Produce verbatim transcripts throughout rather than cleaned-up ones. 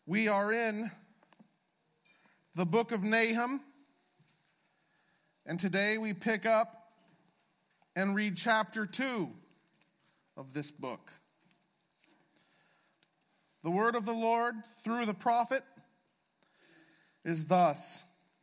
We are in the book of Nahum, and today we pick up and read chapter two of this book. The word of the Lord through the prophet is thus: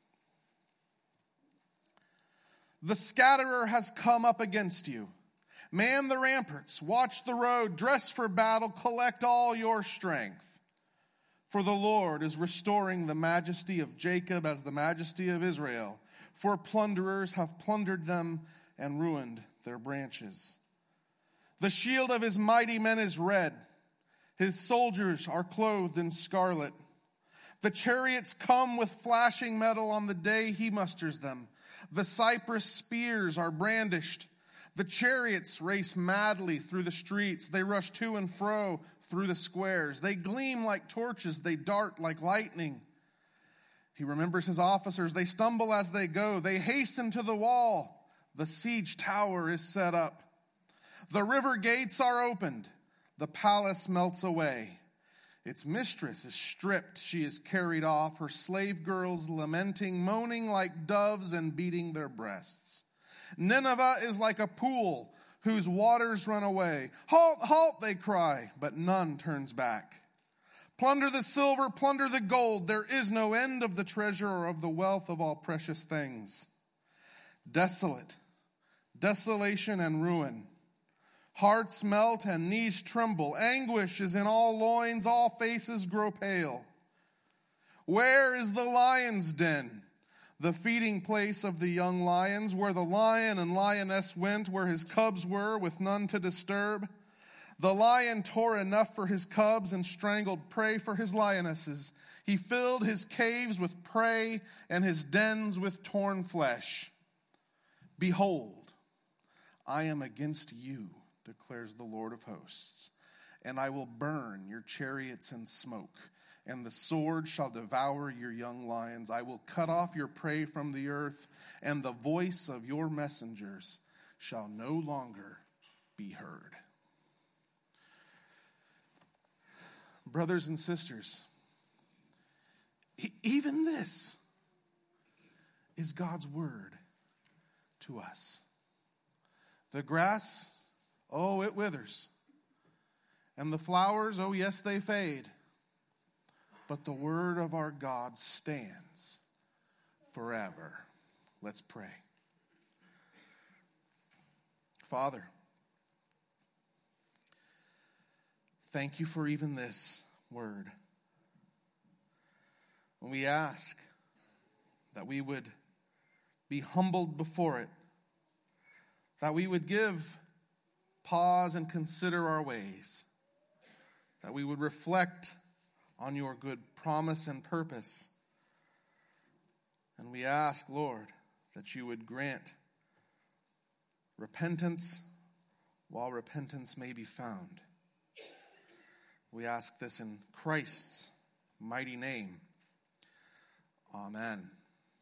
The scatterer has come up against you. Man the ramparts, watch the road, dress for battle, collect all your strength. For the Lord is restoring the majesty of Jacob as the majesty of Israel. For plunderers have plundered them and ruined their branches. The shield of his mighty men is red. His soldiers are clothed in scarlet. The chariots come with flashing metal on the day he musters them. The cypress spears are brandished. The chariots race madly through the streets. They rush to and fro through the squares. They gleam like torches. They dart like lightning. He remembers his officers. They stumble as they go. They hasten to the wall. The siege tower is set up. The river gates are opened. The palace melts away. Its mistress is stripped. She is carried off. Her slave girls lamenting, moaning like doves and beating their breasts. Nineveh is like a pool whose waters run away. Halt, halt, they cry, but none turns back. Plunder the silver, plunder the gold. There is no end of the treasure or of the wealth of all precious things. Desolate, desolation and ruin. Hearts melt and knees tremble. Anguish is in all loins. All faces grow pale. Where is the lion's den? The feeding place of the young lions, where the lion and lioness went, where his cubs were, with none to disturb. The lion tore enough for his cubs and strangled prey for his lionesses. He filled his caves with prey and his dens with torn flesh. Behold, I am against you, declares the Lord of hosts, and I will burn your chariots in smoke, and the sword shall devour your young lions. I will cut off your prey from the earth, and the voice of your messengers shall no longer be heard. Brothers and sisters, even this is God's word to us. The grass, oh, it withers. And the flowers, oh, yes, they fade. But the word of our God stands forever. Let's pray. Father, thank you for even this word. When we ask that we would be humbled before it, that we would give pause and consider our ways, that we would reflect on your good promise and purpose. And we ask, Lord, that you would grant repentance while repentance may be found. We ask this in Christ's mighty name. Amen.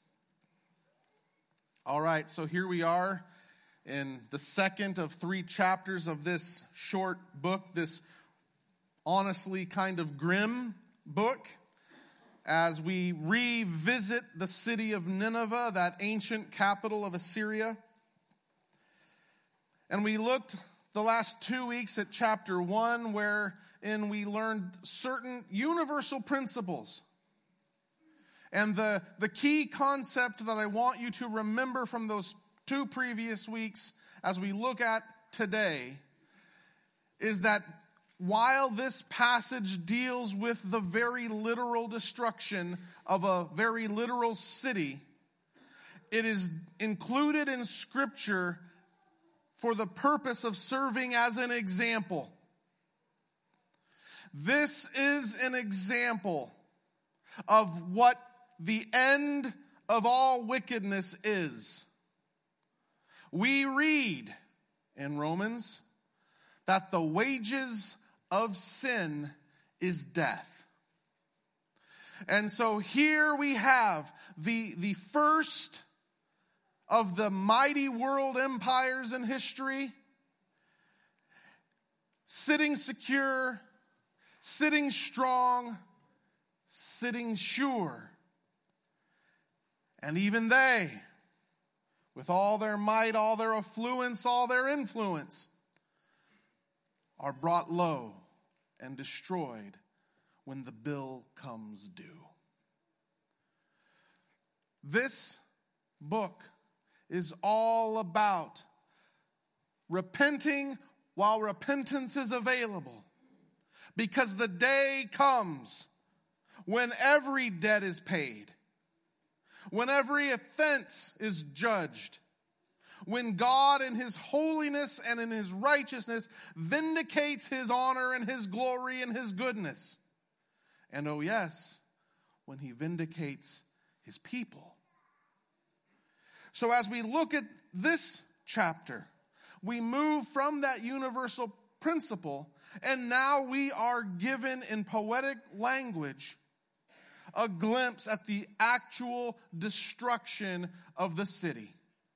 All right, so here we are in the second of three chapters of this short book, this honestly kind of grim book, as we revisit the city of Nineveh, that ancient capital of Assyria. And we looked the last two weeks at chapter one, wherein we learned certain universal principles. And the, the key concept that I want you to remember from those two previous weeks as we look at today is that while this passage deals with the very literal destruction of a very literal city, it is included in Scripture for the purpose of serving as an example. This is an example of what the end of all wickedness is. We read in Romans that the wages of sin is death. And so here we have the, the first of the mighty world empires in history, sitting secure, sitting strong, sitting sure. And even they, with all their might, all their affluence, all their influence, are brought low and destroyed when the bill comes due. This book is all about repenting while repentance is available. Because the day comes when every debt is paid, when every offense is judged, when God in His holiness and in His righteousness vindicates His honor and His glory and His goodness. And oh yes, when He vindicates His people. So as we look at this chapter, we move from that universal principle, and now we are given in poetic language a glimpse at the actual destruction of the city.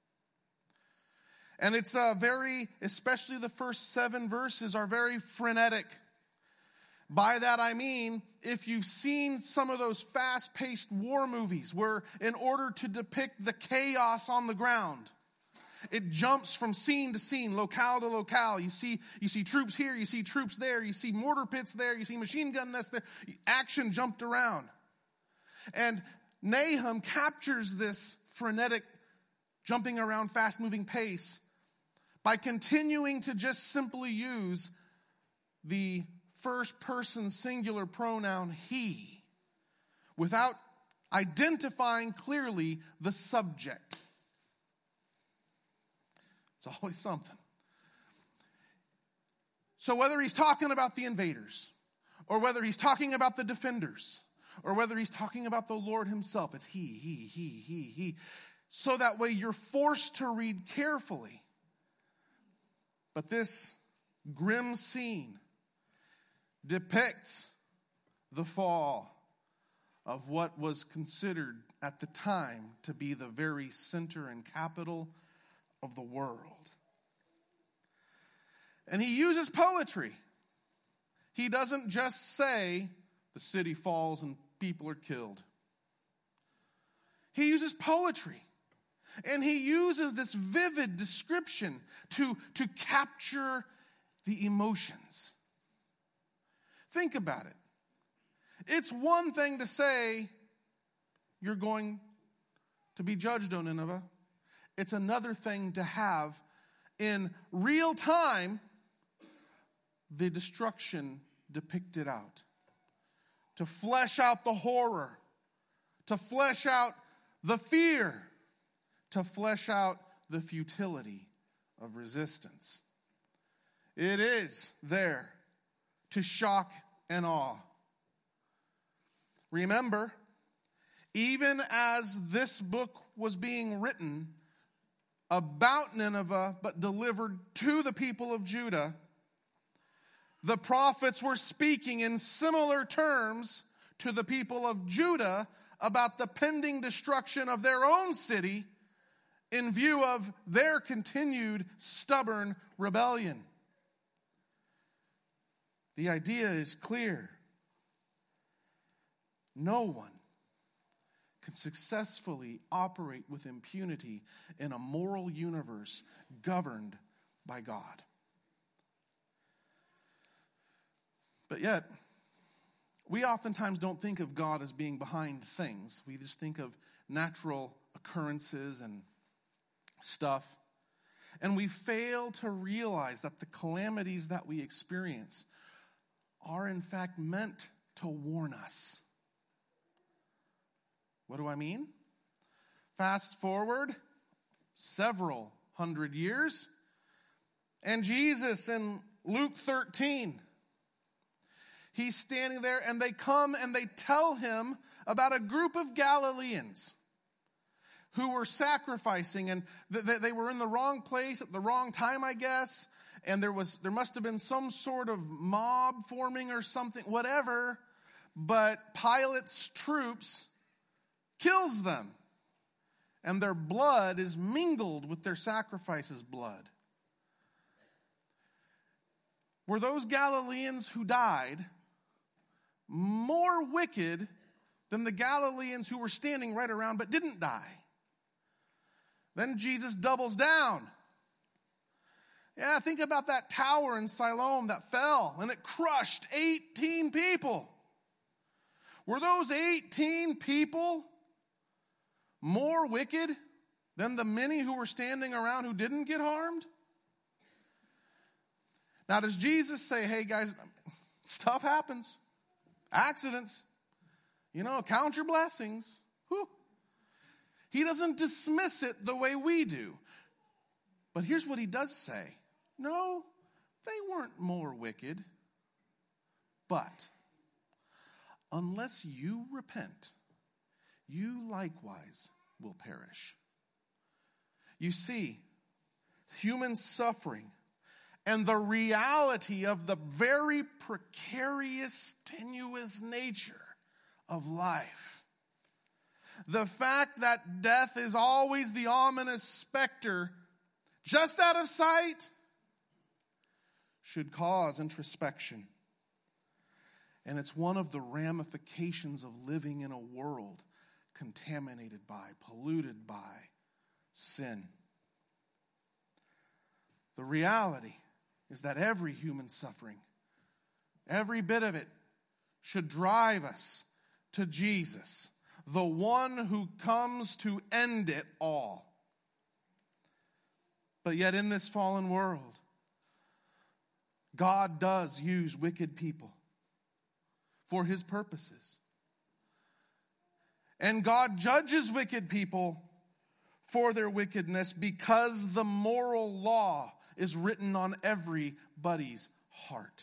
And it's a very, especially the first seven verses are very frenetic. By that I mean, if you've seen some of those fast-paced war movies where in order to depict the chaos on the ground, it jumps from scene to scene, locale to locale. You see, you see troops here, you see troops there, you see mortar pits there, you see machine gun nests there. Action jumped around. And Nahum captures this frenetic, jumping around, fast-moving pace by continuing to just simply use the first-person singular pronoun he, without identifying clearly the subject. It's always something. So whether he's talking about the invaders, or whether he's talking about the defenders, or whether he's talking about the Lord himself, it's he, he, he, he, he. So that way you're forced to read carefully. But this grim scene depicts the fall of what was considered at the time to be the very center and capital of the world. And he uses poetry. He doesn't just say the city falls and people are killed. He uses poetry. And he uses this vivid description to, to capture the emotions. Think about it. It's one thing to say you're going to be judged, O Nineveh. It's another thing to have in real time the destruction depicted out. To flesh out the horror. To flesh out the fear. To flesh out the futility of resistance. It is there to shock and awe. Remember, even as this book was being written about Nineveh, but delivered to the people of Judah, the prophets were speaking in similar terms to the people of Judah about the pending destruction of their own city in view of their continued stubborn rebellion. The idea is clear. No one can successfully operate with impunity in a moral universe governed by God. But yet, we oftentimes don't think of God as being behind things. We just think of natural occurrences and stuff. And we fail to realize that the calamities that we experience are in fact meant to warn us. What do I mean? Fast forward several hundred years, and Jesus in Luke thirteen, he's standing there, and they come and they tell him about a group of Galileans who were sacrificing, and th- they were in the wrong place at the wrong time, I guess, and there was there must have been some sort of mob forming or something, whatever, but Pilate's troops kills them, and their blood is mingled with their sacrifices' blood. Were those Galileans who died more wicked than the Galileans who were standing right around but didn't die. Then Jesus doubles down. Yeah, think about that tower in Siloam that fell and it crushed eighteen people. Were those eighteen people more wicked than the many who were standing around who didn't get harmed? Now, does Jesus say, hey guys, stuff happens, accidents, you know, count your blessings? Whew. He doesn't dismiss it the way we do. But here's what he does say. No, they weren't more wicked. But unless you repent, you likewise will perish. You see, human suffering and the reality of the very precarious, tenuous nature of life. The fact that death is always the ominous specter just out of sight should cause introspection. And it's one of the ramifications of living in a world contaminated by, polluted by sin. The reality is that every human suffering, every bit of it, should drive us to Jesus, the one who comes to end it all. But yet in this fallen world, God does use wicked people for his purposes. And God judges wicked people for their wickedness because the moral law is written on everybody's heart.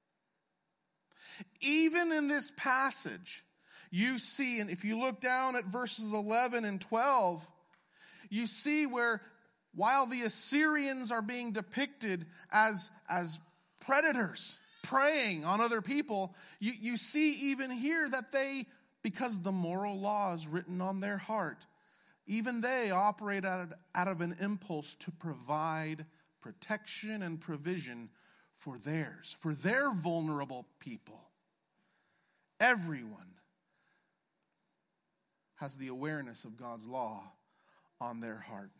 Even in this passage, you see, and if you look down at verses eleven and twelve, you see where while the Assyrians are being depicted as, as predators, preying on other people, you, you see even here that they, because the moral law is written on their heart, even they operate out of, out of an impulse to provide protection and provision for theirs, for their vulnerable people. Everyone has the awareness of God's law on their heart.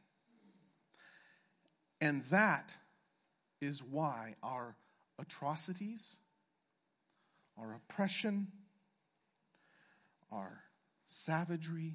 And that is why our atrocities, our oppression, our savagery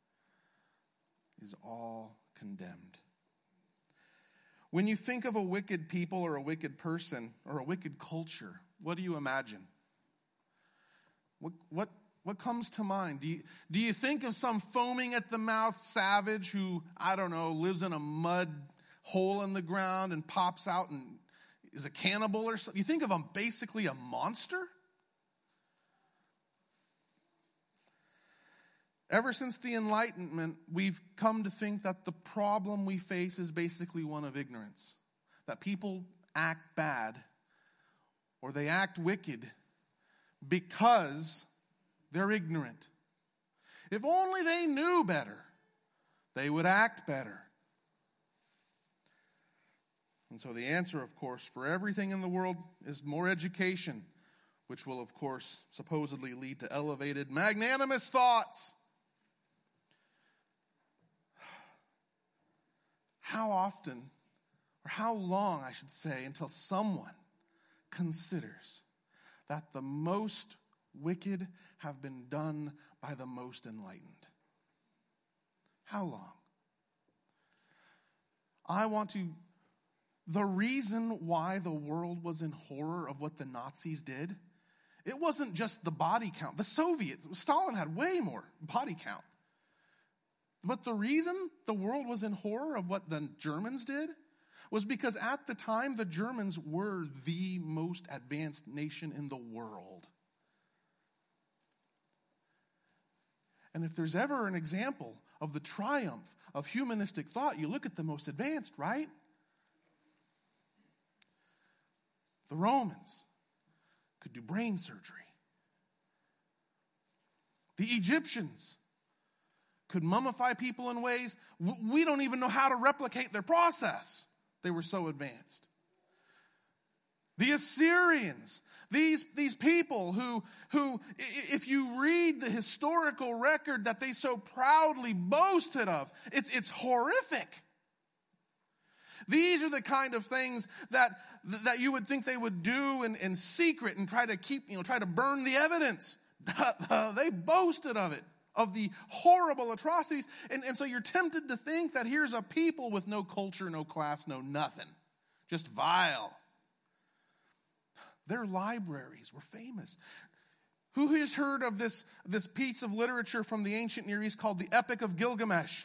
is all condemned. When you think of a wicked people or a wicked person or a wicked culture, what do you imagine? What what what comes to mind? Do you, do you think of some foaming at the mouth savage who, I don't know, lives in a mud hole in the ground and pops out and is a cannibal or something? You think of him basically a monster? Ever since the Enlightenment, we've come to think that the problem we face is basically one of ignorance. That people act bad or they act wicked because they're ignorant. If only they knew better, they would act better. And so the answer, of course, for everything in the world is more education, which will, of course, supposedly lead to elevated, magnanimous thoughts. How often, or how long, I should say, until someone considers that the most wicked have been done by the most enlightened? How long? I want to... The reason why the world was in horror of what the Nazis did, it wasn't just the body count. The Soviets, Stalin had way more body count. But the reason the world was in horror of what the Germans did was because at the time the Germans were the most advanced nation in the world. And if there's ever an example of the triumph of humanistic thought, you look at the most advanced, right? The Romans could do brain surgery. The Egyptians could mummify people in ways we don't even know how to replicate their process. They were so advanced. The Assyrians, these, these people who, who, if you read the historical record that they so proudly boasted of, it's, it's horrific. These are the kind of things that, that you would think they would do in, in secret and try to keep, you know, try to burn the evidence. They boasted of it, of the horrible atrocities. And, and so you're tempted to think that here's a people with no culture, no class, no nothing. Just vile. Their libraries were famous. Who has heard of this, this piece of literature from the ancient Near East called the Epic of Gilgamesh?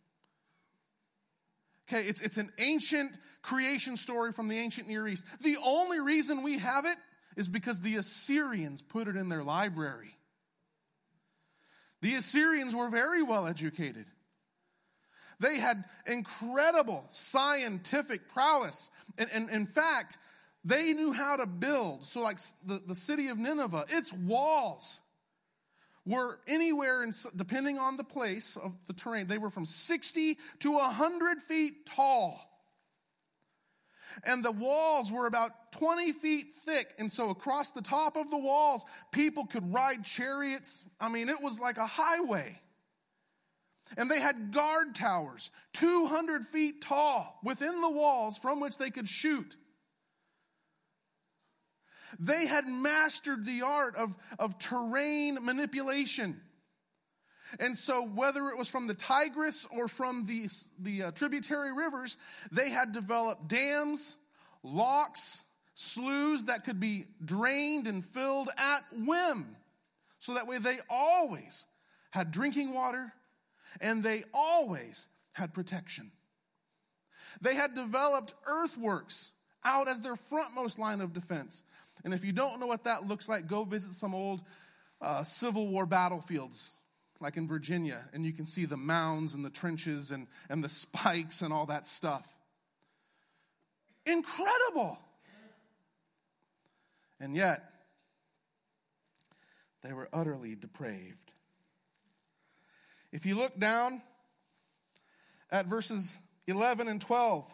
Okay, it's, it's an ancient creation story from the ancient Near East. The only reason we have it is because the Assyrians put it in their library. The Assyrians were very well educated. They had incredible scientific prowess. And, and in fact, they knew how to build. So like the, the city of Nineveh, its walls were anywhere, in, depending on the place of the terrain, they were from sixty to one hundred feet tall. And the walls were about twenty feet thick. And so across the top of the walls, people could ride chariots. I mean, it was like a highway. And they had guard towers, two hundred feet tall, within the walls from which they could shoot. They had mastered the art of, of terrain manipulation. And so whether it was from the Tigris or from the, the uh, tributary rivers, they had developed dams, locks, sloughs that could be drained and filled at whim. So that way they always had drinking water and they always had protection. They had developed earthworks out as their frontmost line of defense. And if you don't know what that looks like, go visit some old uh, Civil War battlefields, like in Virginia, and you can see the mounds and the trenches and, and the spikes and all that stuff. Incredible! And yet, they were utterly depraved. If you look down at verses eleven and twelve,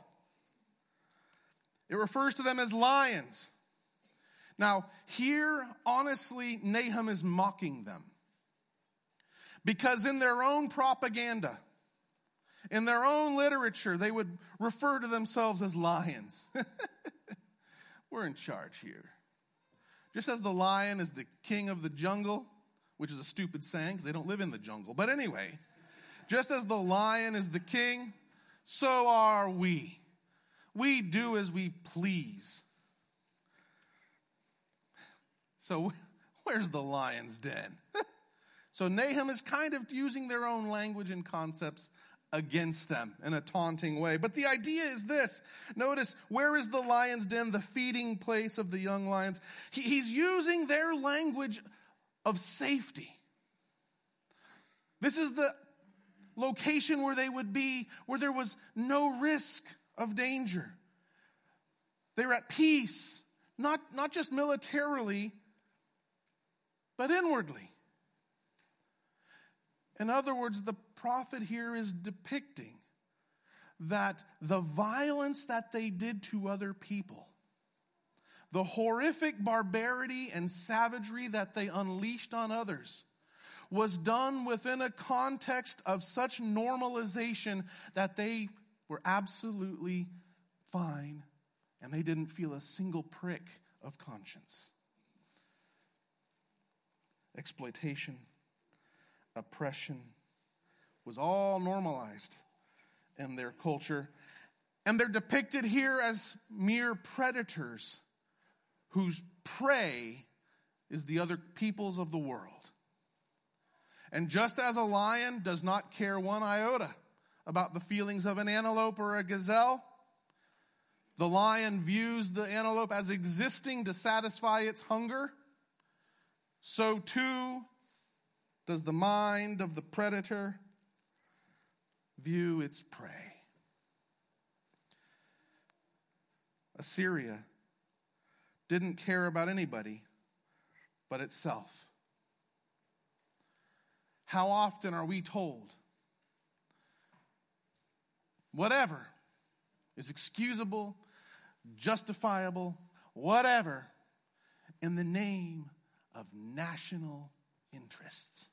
it refers to them as lions. Now, here, honestly, Nahum is mocking them. Because in their own propaganda, in their own literature, they would refer to themselves as lions. We're in charge here. Just as the lion is the king of the jungle, which is a stupid saying because they don't live in the jungle. But anyway, just as the lion is the king, so are we. We do as we please. So where's the lion's den? So Nahum is kind of using their own language and concepts against them in a taunting way. But the idea is this. Notice, where is the lion's den, the feeding place of the young lions? He, he's using their language of safety. This is the location where they would be, where there was no risk of danger. They were at peace, not, not just militarily, but inwardly. In other words, the prophet here is depicting that the violence that they did to other people, the horrific barbarity and savagery that they unleashed on others, was done within a context of such normalization that they were absolutely fine and they didn't feel a single prick of conscience. Exploitation, oppression was all normalized in their culture. And they're depicted here as mere predators whose prey is the other peoples of the world. And just as a lion does not care one iota about the feelings of an antelope or a gazelle, the lion views the antelope as existing to satisfy its hunger, so too does the mind of the predator view its prey. Assyria didn't care about anybody but itself. How often are we told whatever is excusable, justifiable, whatever, in the name of national interests.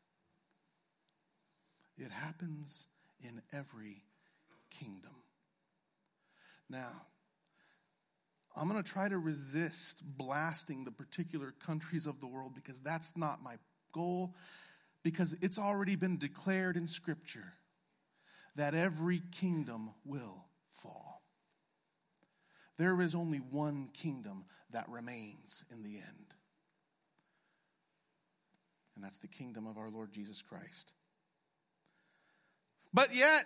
It happens in every kingdom. Now, I'm going to try to resist blasting the particular countries of the world because that's not my goal, because it's already been declared in Scripture that every kingdom will fall. There is only one kingdom that remains in the end, and that's the kingdom of our Lord Jesus Christ. But yet,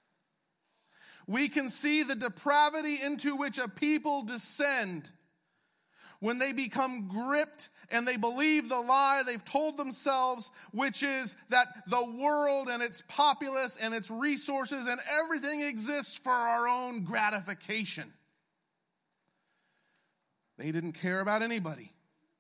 we can see the depravity into which a people descend when they become gripped and they believe the lie they've told themselves, which is that the world and its populace and its resources and everything exists for our own gratification. They didn't care about anybody.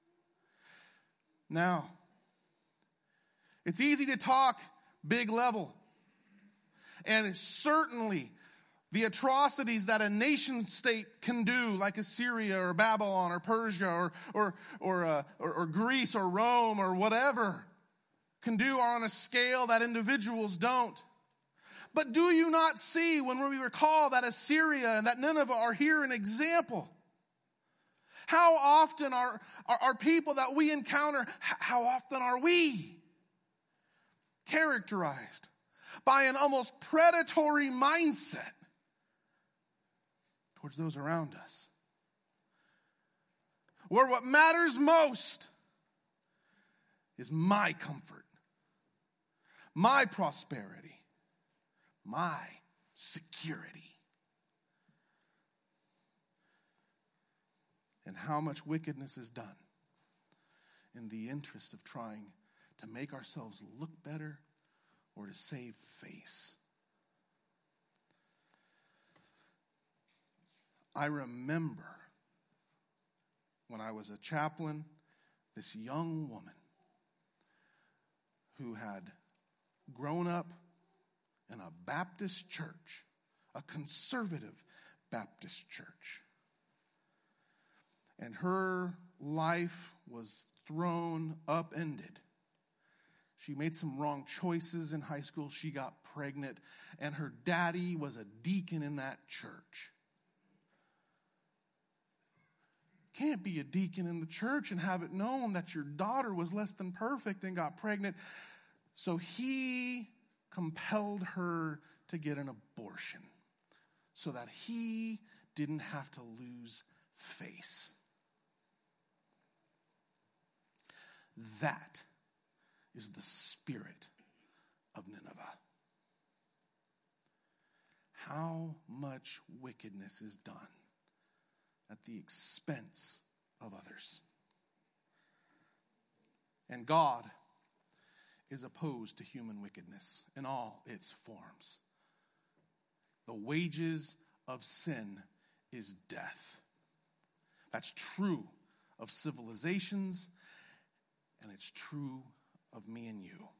Now, it's easy to talk big level. And certainly, the atrocities that a nation state can do, like Assyria or Babylon or Persia or or or, uh, or or Greece or Rome or whatever, can do are on a scale that individuals don't. But do you not see, when we recall that Assyria and that Nineveh are here an example? How often are, are, are people that we encounter, how often are we characterized by an almost predatory mindset towards those around us, where what matters most is my comfort, my prosperity, my security. And how much wickedness is done in the interest of trying to make ourselves look better or to save face. I remember when I was a chaplain, this young woman who had grown up in a Baptist church, a conservative Baptist church. And her life was thrown, upended. She made some wrong choices in high school. She got pregnant, and her daddy was a deacon in that church. Can't be a deacon in the church and have it known that your daughter was less than perfect and got pregnant. So he compelled her to get an abortion so that he didn't have to lose face. That is the spirit of Nineveh. How much wickedness is done at the expense of others. And God is opposed to human wickedness in all its forms. The wages of sin is death. That's true of civilizations, and it's true of me and you.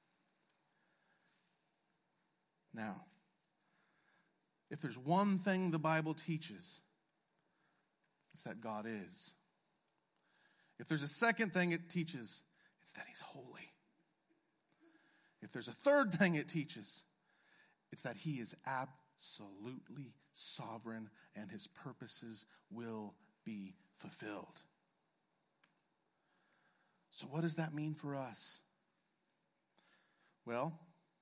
Now, if there's one thing the Bible teaches, it's that God is. If there's a second thing it teaches, it's that He's holy. If there's a third thing it teaches, it's that He is absolutely sovereign and His purposes will be fulfilled. So what does that mean for us? Well,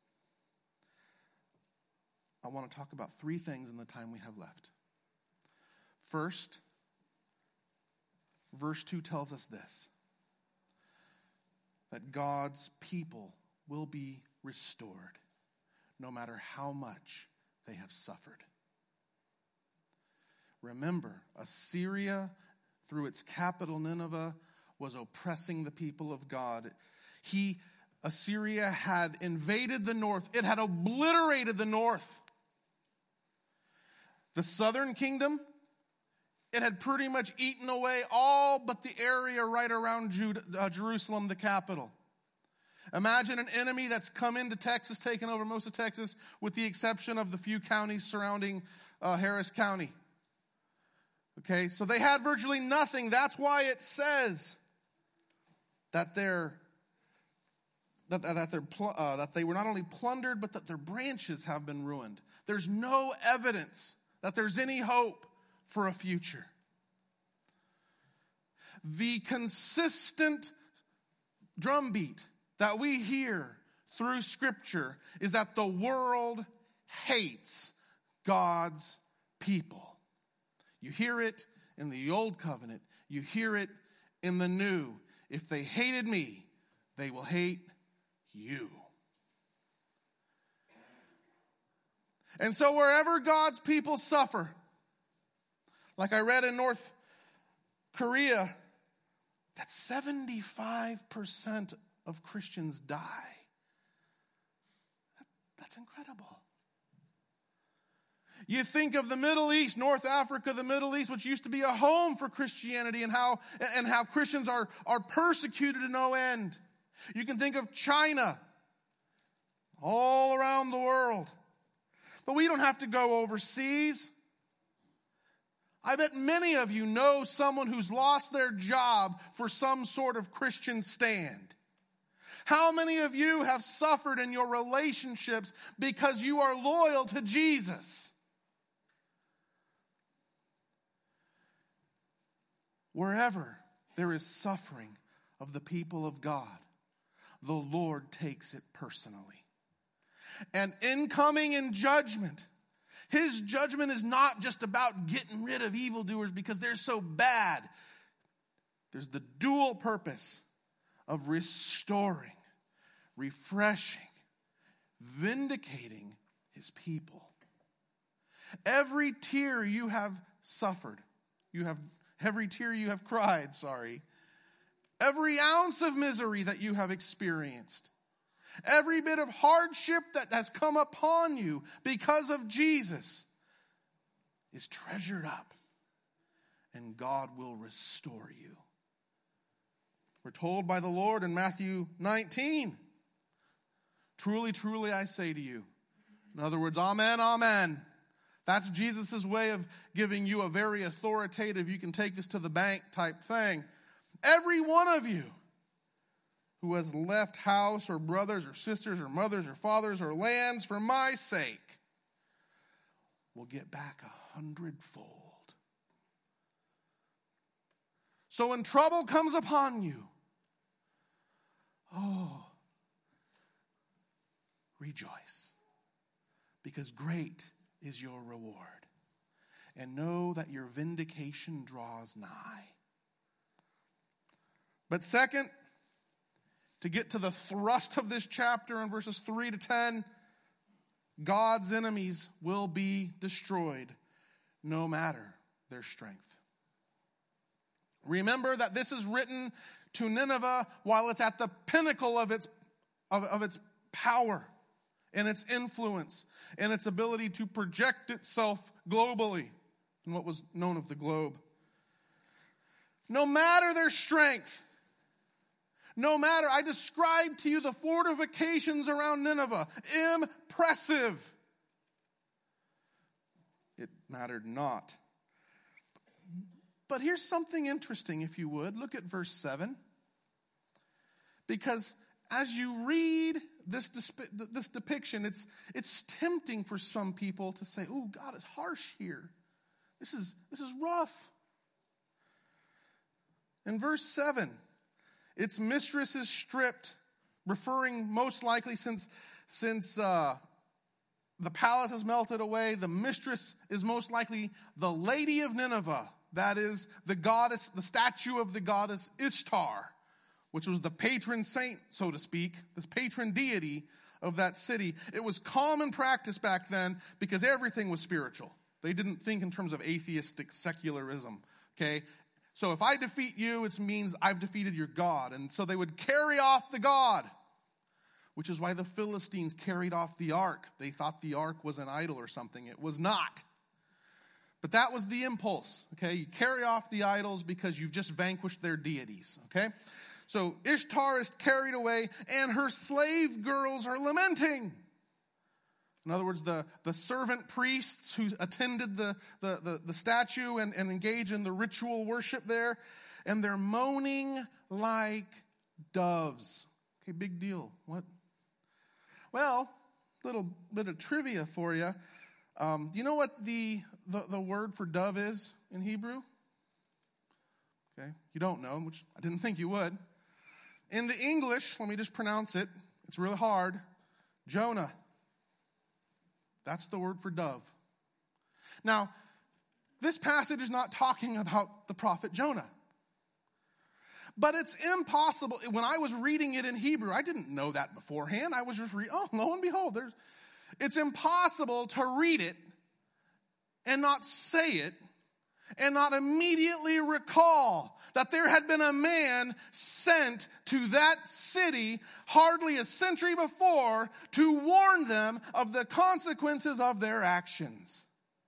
I want to talk about three things in the time we have left. First, verse two tells us this, that God's people will be restored no matter how much they have suffered. Remember, Assyria, through its capital Nineveh, was oppressing the people of God. He, Assyria had invaded the north. It had obliterated the north. The southern kingdom, it had pretty much eaten away all but the area right around Judah, uh, Jerusalem, the capital. Imagine an enemy that's come into Texas, taken over most of Texas, with the exception of the few counties surrounding uh, Harris County. Okay, so they had virtually nothing. That's why it says that they're that that they're uh, that they were not only plundered, but that their branches have been ruined. There's no evidence that there's any hope for a future. The consistent drumbeat that we hear through Scripture is that the world hates God's people. You hear it in the Old Covenant. You hear it in the New. If they hated me, they will hate you. And so wherever God's people suffer, like I read in North Korea, that seventy-five percent of Christians die. That, that's incredible. You think of the Middle East, North Africa, the Middle East, which used to be a home for Christianity, and how, and how Christians are, are persecuted to no end. You can think of China, all around the world. But we don't have to go overseas. I bet many of you know someone who's lost their job for some sort of Christian stand. How many of you have suffered in your relationships because you are loyal to Jesus? Wherever there is suffering of the people of God, the Lord takes it personally. And incoming in judgment, His judgment is not just about getting rid of evildoers because they're so bad. There's the dual purpose of restoring, refreshing, vindicating His people. Every tear you have suffered, you have every tear you have cried, sorry, every ounce of misery that you have experienced, every bit of hardship that has come upon you because of Jesus is treasured up, and God will restore you. We're told by the Lord in Matthew nineteen, truly, truly, I say to you. In other words, amen, amen. That's Jesus' way of giving you a very authoritative, you can take this to the bank type thing. Every one of you who has left house or brothers or sisters or mothers or fathers or lands for my sake will get back a hundredfold. So when trouble comes upon you, oh, rejoice, because great is your reward. And know that your vindication draws nigh. But second, to get to the thrust of this chapter in verses three to ten, God's enemies will be destroyed no matter their strength. Remember that this is written to Nineveh while it's at the pinnacle of its, of, of its power and its influence and its ability to project itself globally in what was known of the globe. No matter their strength, no matter, I described to you the fortifications around Nineveh. Impressive. It mattered not. But here's something interesting, if you would. Look at verse seven. Because as you read this, this depiction, it's, it's tempting for some people to say, oh, God is harsh here. This is, this is rough. In verse seven, its mistress is stripped, referring most likely since, since uh, the palace has melted away, the mistress is most likely the Lady of Nineveh. That is the goddess, the statue of the goddess Ishtar, which was the patron saint, so to speak, the patron deity of that city. It was common practice back then because everything was spiritual. They didn't think in terms of atheistic secularism, okay? So if I defeat you, it means I've defeated your God. And so they would carry off the God, which is why the Philistines carried off the ark. They thought the ark was an idol or something. It was not. But that was the impulse, okay? You carry off the idols because you've just vanquished their deities, okay? So Ishtar is carried away, and her slave girls are lamenting. In other words, the, the servant priests who attended the, the, the, the statue and, and engage in the ritual worship there, and they're moaning like doves. Okay, big deal. What? Well, little bit of trivia for you. Um, do you know what the, the, the word for dove is in Hebrew? Okay, you don't know, which I didn't think you would. In the English, let me just pronounce it. It's really hard. Jonah. That's the word for dove. Now, this passage is not talking about the prophet Jonah. But it's impossible. When I was reading it in Hebrew, I didn't know that beforehand. I was just reading, oh, lo and behold, there's, it's impossible to read it and not say it and not immediately recall that there had been a man sent to that city hardly a century before to warn them of the consequences of their actions.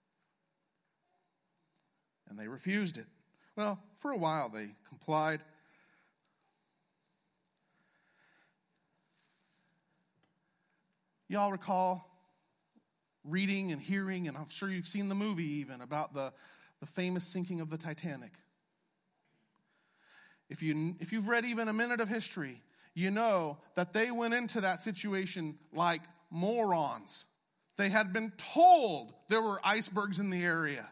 And they refused it. Well, for a while they complied. Y'all recall reading and hearing, and I'm sure you've seen the movie even, about the, the famous sinking of the Titanic. If you, if you've read even a minute of history, you know that they went into that situation like morons. They had been told there were icebergs in the area.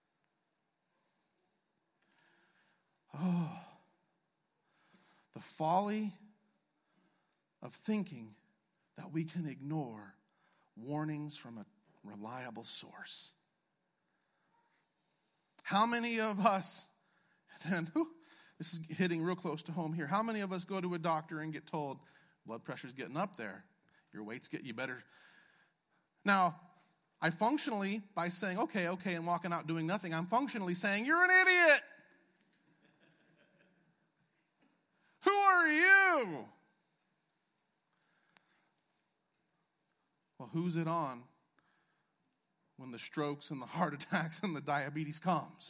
Oh, the folly of thinking that we can ignore warnings from a reliable source. How many of us, and whew, this is hitting real close to home here. How many of us go to a doctor and get told, blood pressure's getting up there. Your weight's getting, you better. Now, I functionally, by saying, okay, okay, and walking out doing nothing, I'm functionally saying, you're an idiot. Who are you? Well, who's it on when the strokes and the heart attacks and the diabetes comes?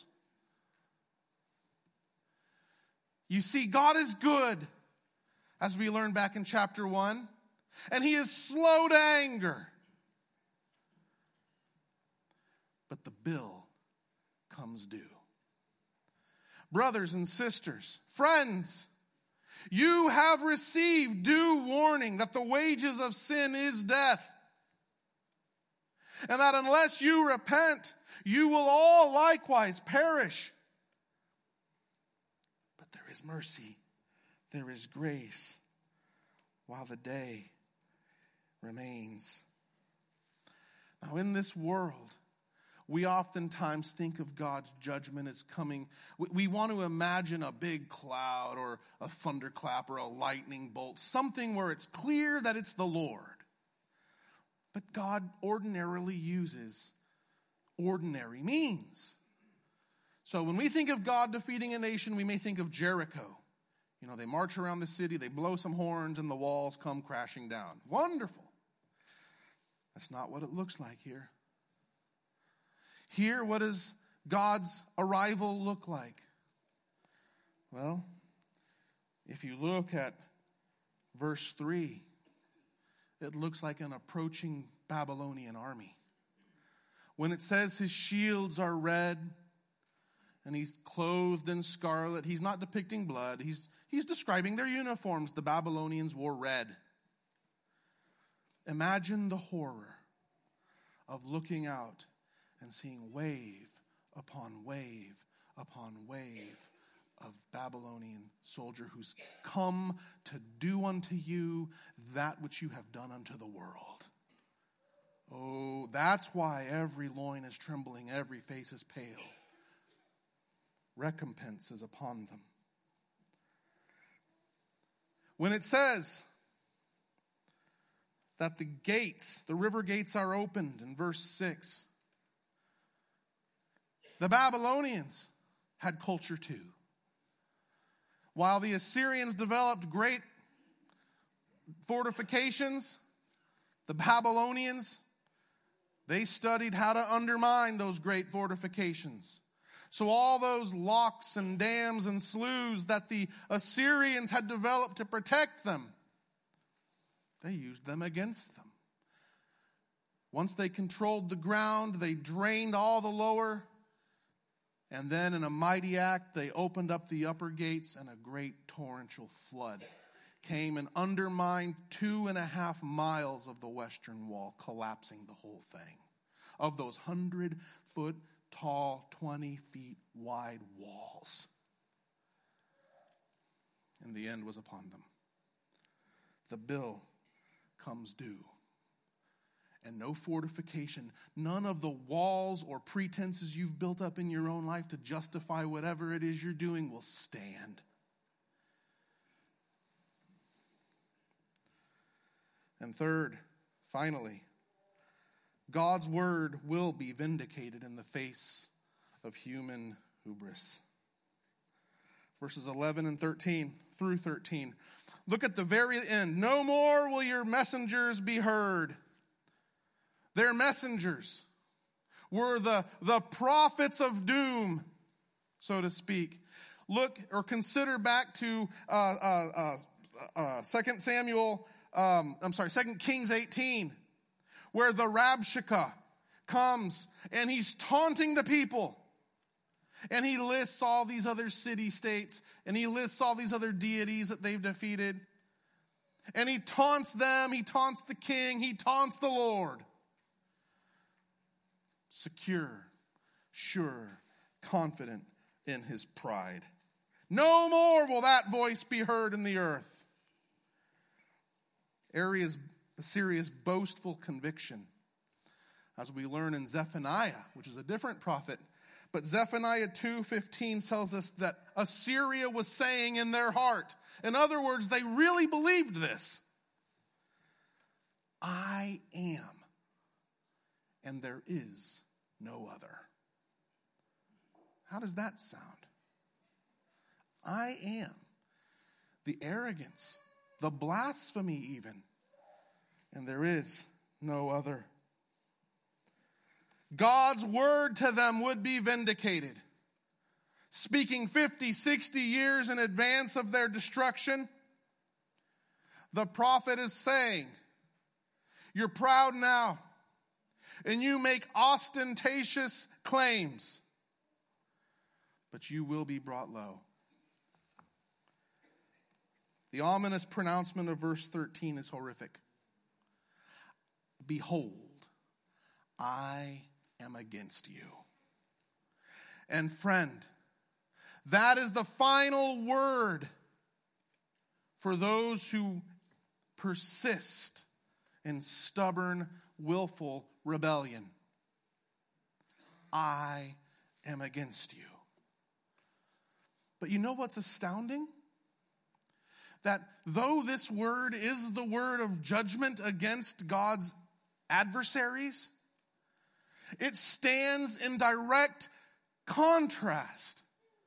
You see, God is good, as we learned back in chapter one, and he is slow to anger. But the bill comes due. Brothers and sisters, friends, you have received due warning that the wages of sin is death, and that unless you repent, you will all likewise perish. But there is mercy, there is grace, while the day remains. Now, in this world, we oftentimes think of God's judgment as coming. We, we want to imagine a big cloud or a thunderclap or a lightning bolt, something where it's clear that it's the Lord. But God ordinarily uses ordinary means. So when we think of God defeating a nation, we may think of Jericho. You know, they march around the city, they blow some horns, and the walls come crashing down. Wonderful. That's not what it looks like here. Here, what does God's arrival look like? Well, if you look at verse three, it looks like an approaching Babylonian army. When it says his shields are red and he's clothed in scarlet, he's not depicting blood. He's, he's describing their uniforms. The Babylonians wore red. Imagine the horror of looking out and seeing wave upon wave upon wave of Babylonian soldier who's come to do unto you that which you have done unto the world. Oh, that's why every loin is trembling, every face is pale. Recompense is upon them. When it says that the gates, the river gates are opened in verse six, the Babylonians had culture too. While the Assyrians developed great fortifications, the Babylonians, they studied how to undermine those great fortifications. So all those locks and dams and sloughs that the Assyrians had developed to protect them, they used them against them. Once they controlled the ground, they drained all the lower. And then in a mighty act, they opened up the upper gates, and a great torrential flood came and undermined two and a half miles of the western wall, collapsing the whole thing. Of those hundred foot tall, twenty feet wide walls. And the end was upon them. The bill comes due. And no fortification, none of the walls or pretenses you've built up in your own life to justify whatever it is you're doing will stand. And third, finally, God's word will be vindicated in the face of human hubris. Verses eleven and thirteen through thirteen. Look at the very end. No more will your messengers be heard. Their messengers were the, the prophets of doom, so to speak. Look or consider back to uh, uh, uh, uh, Second Samuel, um, I'm sorry, Second Kings eighteen, where the Rabshakeh comes and he's taunting the people. And he lists all these other city-states, and he lists all these other deities that they've defeated. And he taunts them, he taunts the king, he taunts the Lord. Secure, sure, confident in his pride. No more will that voice be heard in the earth. Assyria's, Assyria's boastful conviction, as we learn in Zephaniah, which is a different prophet. But Zephaniah two fifteen tells us that Assyria was saying in their heart. In other words, they really believed this. I am, and there is no other. How does that sound? I am. The arrogance, the blasphemy even, and there is no other. God's word to them would be vindicated. Speaking fifty, sixty years in advance of their destruction, the prophet is saying, you're proud now, and you make ostentatious claims, but you will be brought low. The ominous pronouncement of verse thirteen is horrific. Behold, I am against you. And friend, that is the final word for those who persist in stubborn, willful rebellion. I am against you. But you know what's astounding? That though this word is the word of judgment against God's adversaries, it stands in direct contrast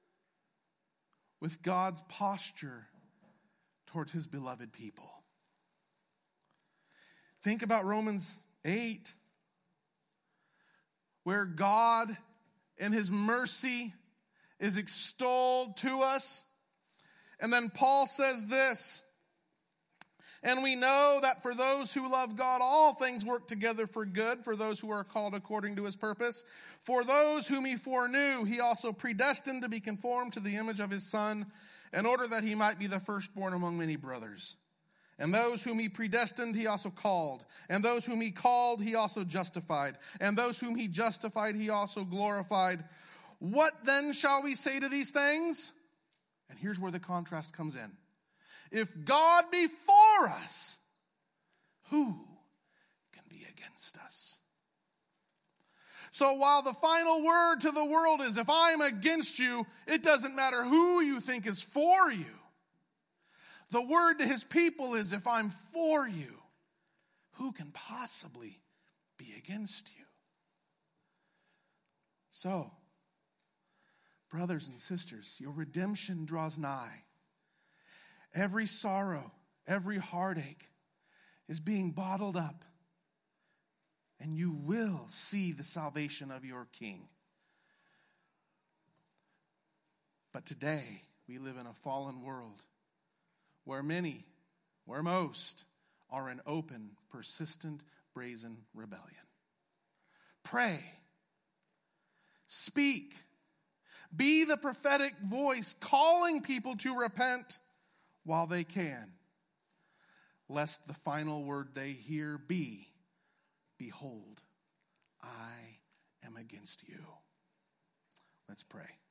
with God's posture towards his beloved people. Think about Romans eight, where God in his mercy is extolled to us. And then Paul says this, and we know that for those who love God, all things work together for good, for those who are called according to his purpose. For those whom he foreknew, he also predestined to be conformed to the image of his Son, in order that he might be the firstborn among many brothers. And those whom he predestined, he also called. And those whom he called, he also justified. And those whom he justified, he also glorified. What then shall we say to these things? And here's where the contrast comes in. If God be for us, who can be against us? So while the final word to the world is, if I'm against you, it doesn't matter who you think is for you. The word to his people is, if I'm for you, who can possibly be against you? So, brothers and sisters, your redemption draws nigh. Every sorrow, every heartache is being bottled up. And you will see the salvation of your King. But today, we live in a fallen world where many, where most, are in open, persistent, brazen rebellion. Pray. Speak. Be the prophetic voice calling people to repent while they can, lest the final word they hear be, behold, I am against you. Let's pray.